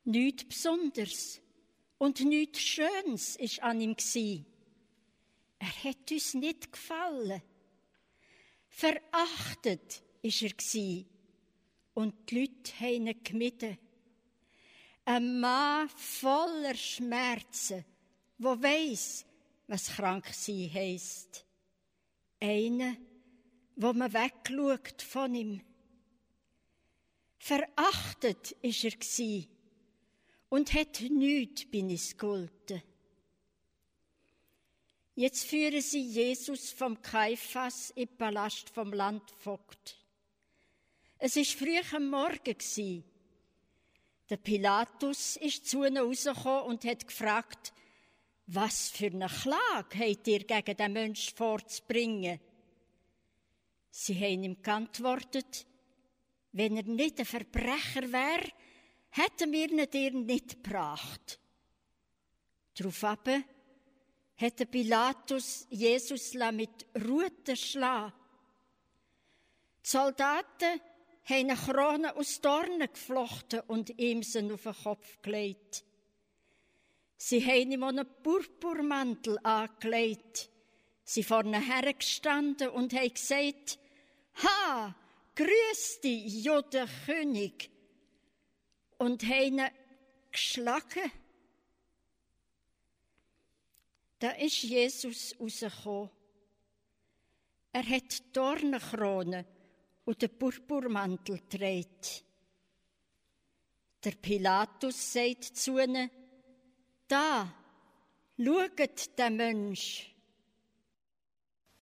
Nichts Besonderes und nichts Schönes war an ihm. Er hat uns nicht gefallen. Verachtet war er und die Leute haben ihn gemieden. Ein Mann voller Schmerzen, der weiss, was krank sein heisst. Einer, wo man wegschaut von ihm. Verachtet war er und hat nichts bei uns gegolten. Jetzt führen sie Jesus vom Kaiphas in den Palast vom Landvogt. Es war früh am Morgen. Der Pilatus ist zu ihnen rausgekommen und hat gefragt, was für eine Klage habt ihr gegen den Menschen vorzubringen? Sie haben ihm geantwortet, wenn er nicht ein Verbrecher wäre, hätten wir ihn dir nicht gebracht. Daraufhin hat der Pilatus Jesus mit Ruten schlagen. Die Soldaten haben eine Krone aus Dornen geflochten und ihm sie auf den Kopf gelegt. Sie haben ihm einen Purpurmantel angelegt. Sie vorne hergestanden und haben gesagt, «Ha, grüß dich, Judenkönig!» und haben ihn geschlagen. Da ist Jesus rausgekommen. Er hat die Dornenkrone und den Purpurmantel getragen. Der Pilatus sagt zu ihnen, «Da, schaut den Mensch!»